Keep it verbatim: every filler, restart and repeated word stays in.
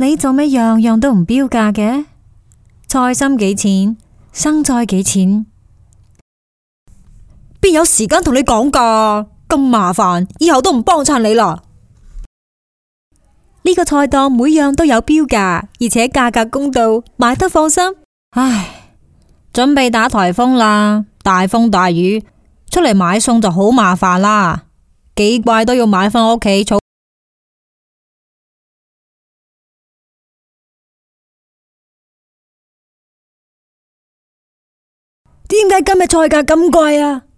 你做咩樣樣都唔標價嘅？菜心幾錢？生菜幾錢？ 邊有時間同你講㗎？咁麻煩，以後都唔幫襯你啦。 呢個菜檔每樣都有標價，而且價格公道，買得放心。唉，準備打颱風啦，大風大雨，出嚟買餸就好麻煩啦，幾怪都要買返屋企儲。 點解今日菜價咁貴啊？